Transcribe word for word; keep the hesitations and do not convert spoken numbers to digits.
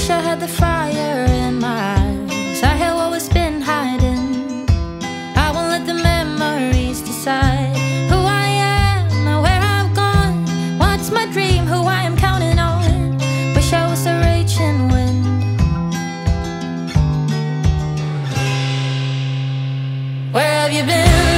Wish I had the fire in my eyes. I have always been hiding. I won't let the memories decide who I am and where I've gone. What's my dream, who I am counting on. Wish I was a raging wind. Where have you been?